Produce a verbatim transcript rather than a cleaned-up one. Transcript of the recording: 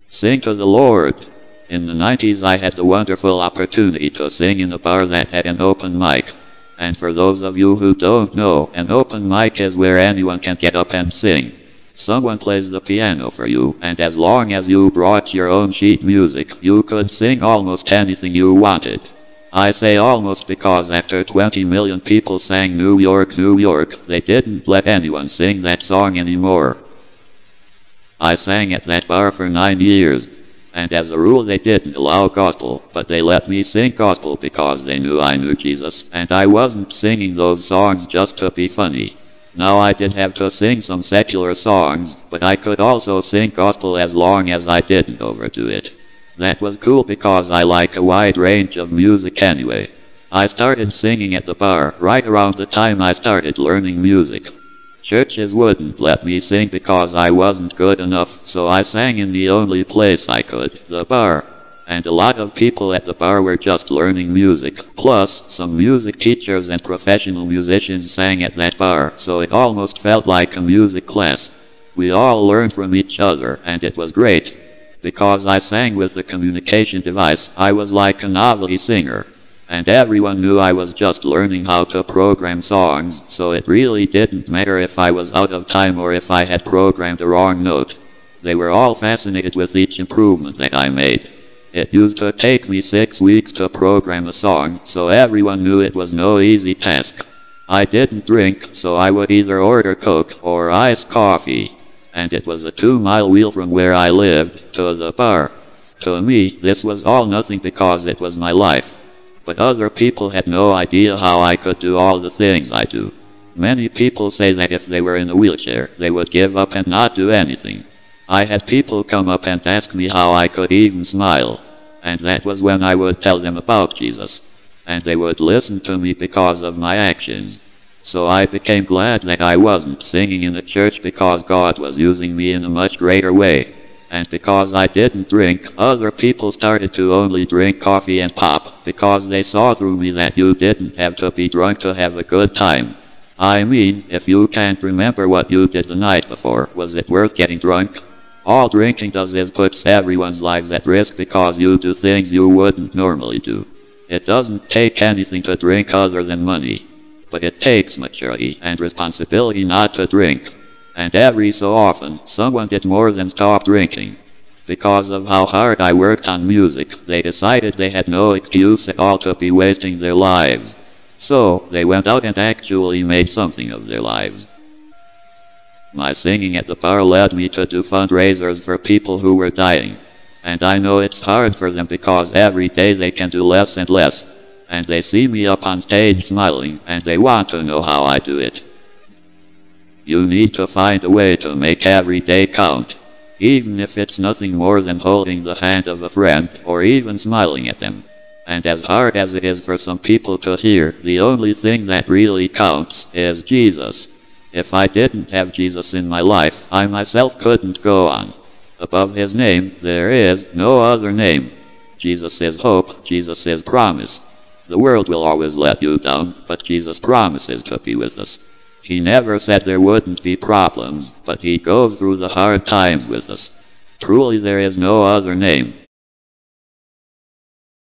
Sing to the Lord. In the nineties I had the wonderful opportunity to sing in a bar that had an open mic. And for those of you who don't know, an open mic is where anyone can get up and sing. Someone plays the piano for you, and as long as you brought your own sheet music, you could sing almost anything you wanted. I say almost because after twenty million people sang New York, New York, they didn't let anyone sing that song anymore. I sang at that bar for nine years, and as a rule they didn't allow gospel, but they let me sing gospel because they knew I knew Jesus, and I wasn't singing those songs just to be funny. Now I did have to sing some secular songs, but I could also sing gospel as long as I didn't overdo it. That was cool because I like a wide range of music anyway. I started singing at the bar right around the time I started learning music. Churches wouldn't let me sing because I wasn't good enough, so I sang in the only place I could, the bar. And a lot of people at the bar were just learning music. Plus, some music teachers and professional musicians sang at that bar, so it almost felt like a music class. We all learned from each other, and it was great. Because I sang with the communication device, I was like a novelty singer. And everyone knew I was just learning how to program songs, so it really didn't matter if I was out of time or if I had programmed the wrong note. They were all fascinated with each improvement that I made. It used to take me six weeks to program a song, so everyone knew it was no easy task. I didn't drink, so I would either order Coke or iced coffee. And it was a two-mile wheel from where I lived to the bar. To me, this was all nothing because it was my life. But other people had no idea how I could do all the things I do. Many people say that if they were in a wheelchair, they would give up and not do anything. I had people come up and ask me how I could even smile. And that was when I would tell them about Jesus. And they would listen to me because of my actions. So I became glad that I wasn't singing in a church because God was using me in a much greater way. And because I didn't drink, other people started to only drink coffee and pop, because they saw through me that you didn't have to be drunk to have a good time. I mean, if you can't remember what you did the night before, was it worth getting drunk? All drinking does is puts everyone's lives at risk because you do things you wouldn't normally do. It doesn't take anything to drink other than money. But it takes maturity and responsibility not to drink. And every so often, someone did more than stop drinking. Because of how hard I worked on music, they decided they had no excuse at all to be wasting their lives. So, they went out and actually made something of their lives. My singing at the bar led me to do fundraisers for people who were dying. And I know it's hard for them because every day they can do less and less. And they see me up on stage smiling, and they want to know how I do it. You need to find a way to make every day count. Even if it's nothing more than holding the hand of a friend, or even smiling at them. And as hard as it is for some people to hear, the only thing that really counts is Jesus. If I didn't have Jesus in my life, I myself couldn't go on. Above his name, there is no other name. Jesus is hope, Jesus is promise. The world will always let you down, but Jesus promises to be with us. He never said there wouldn't be problems, but he goes through the hard times with us. Truly there is no other name.